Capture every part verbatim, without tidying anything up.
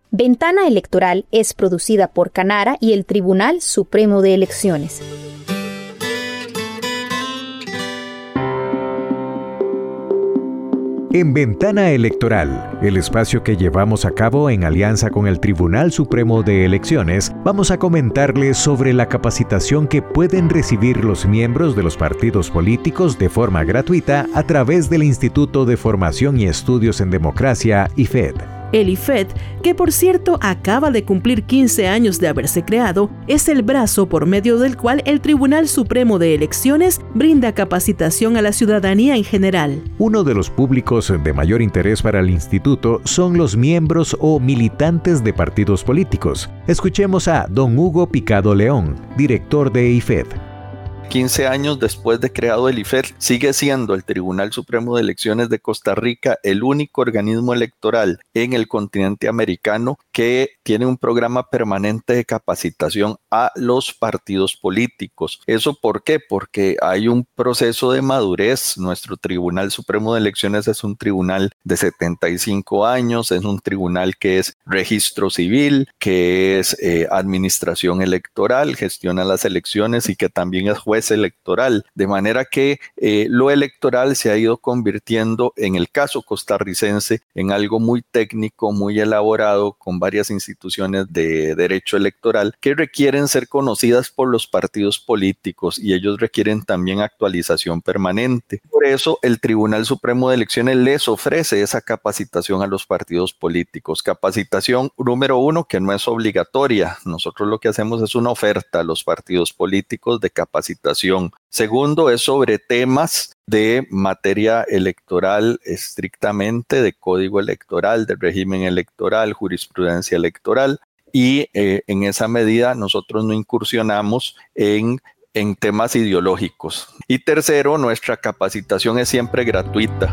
Ventana Electoral es producida por Canara y el Tribunal Supremo de Elecciones. En Ventana Electoral, el espacio que llevamos a cabo en alianza con el Tribunal Supremo de Elecciones, vamos a comentarles sobre la capacitación que pueden recibir los miembros de los partidos políticos de forma gratuita a través del Instituto de Formación y Estudios en Democracia, I F E D. El I F E D, que por cierto acaba de cumplir quince años de haberse creado, es el brazo por medio del cual el Tribunal Supremo de Elecciones brinda capacitación a la ciudadanía en general. Uno de los públicos de mayor interés para el instituto son los miembros o militantes de partidos políticos. Escuchemos a don Hugo Picado León, director de I F E D. quince años después de creado el I F E D, sigue siendo el Tribunal Supremo de Elecciones de Costa Rica el único organismo electoral en el continente americano que tiene un programa permanente de capacitación a los partidos políticos. ¿Eso por qué? Porque hay un proceso de madurez. Nuestro Tribunal Supremo de Elecciones es un tribunal de setenta y cinco años, es un tribunal que es registro civil, que es eh, administración electoral, gestiona las elecciones y que también es juez electoral, de manera que eh, lo electoral se ha ido convirtiendo en el caso costarricense en algo muy técnico, muy elaborado, con varias instituciones de derecho electoral que requieren ser conocidas por los partidos políticos y ellos requieren también actualización permanente. Por eso el Tribunal Supremo de Elecciones les ofrece esa capacitación a los partidos políticos. Capacitación número uno, que no es obligatoria. Nosotros lo que hacemos es una oferta a los partidos políticos de capacitación. Segundo, es sobre temas de materia electoral estrictamente, de código electoral, de régimen electoral, jurisprudencia electoral, y eh, en esa medida nosotros no incursionamos en, en temas ideológicos. Y tercero, nuestra capacitación es siempre gratuita.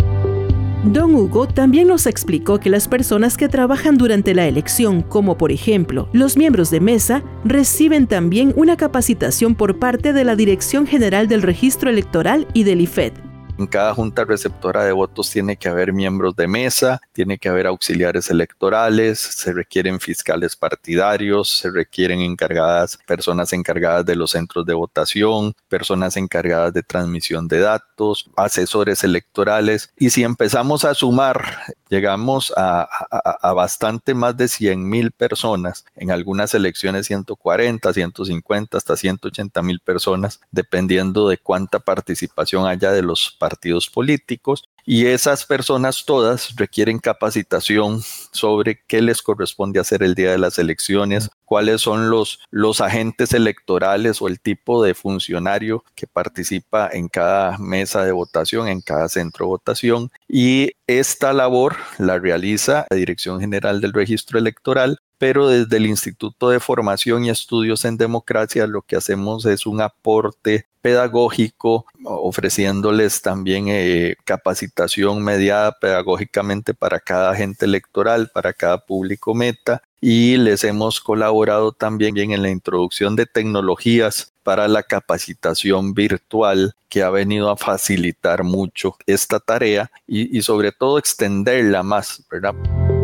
Don Hugo también nos explicó que las personas que trabajan durante la elección, como por ejemplo los miembros de mesa, reciben también una capacitación por parte de la Dirección General del Registro Electoral y del I F E D. En cada junta receptora de votos tiene que haber miembros de mesa, tiene que haber auxiliares electorales, se requieren fiscales partidarios, se requieren encargadas, personas encargadas de los centros de votación, personas encargadas de transmisión de datos, asesores electorales. Y si empezamos a sumar, llegamos a, a, a bastante más de cien mil personas, en algunas elecciones ciento cuarenta, ciento cincuenta, hasta ciento ochenta mil personas, dependiendo de cuánta participación haya de los partidos políticos, y esas personas todas requieren capacitación sobre qué les corresponde hacer el día de las elecciones, cuáles son los, los agentes electorales o el tipo de funcionario que participa en cada mesa de votación, en cada centro de votación, y esta labor la realiza la Dirección General del Registro Electoral, pero desde el Instituto de Formación y Estudios en Democracia lo que hacemos es un aporte pedagógico, ofreciéndoles también eh, capacitación mediada pedagógicamente para cada agente electoral, para cada público meta, y les hemos colaborado también en la introducción de tecnologías para la capacitación virtual, que ha venido a facilitar mucho esta tarea y, y sobre todo extenderla más, ¿verdad?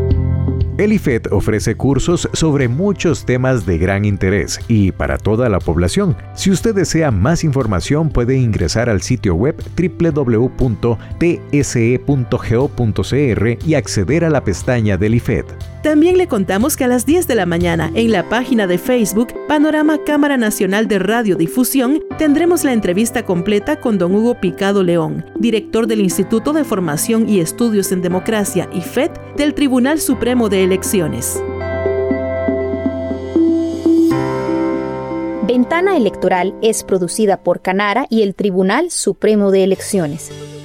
El I F E D ofrece cursos sobre muchos temas de gran interés y para toda la población. Si usted desea más información, puede ingresar al sitio web doble u doble u doble u punto t s e punto go punto c r y acceder a la pestaña del I F E D. También le contamos que a las diez de la mañana, en la página de Facebook Panorama Cámara Nacional de Radiodifusión, tendremos la entrevista completa con don Hugo Picado León, director del Instituto de Formación y Estudios en Democracia, I F E D, del Tribunal Supremo de Elecciones. Ventana Electoral es producida por Canara y el Tribunal Supremo de Elecciones.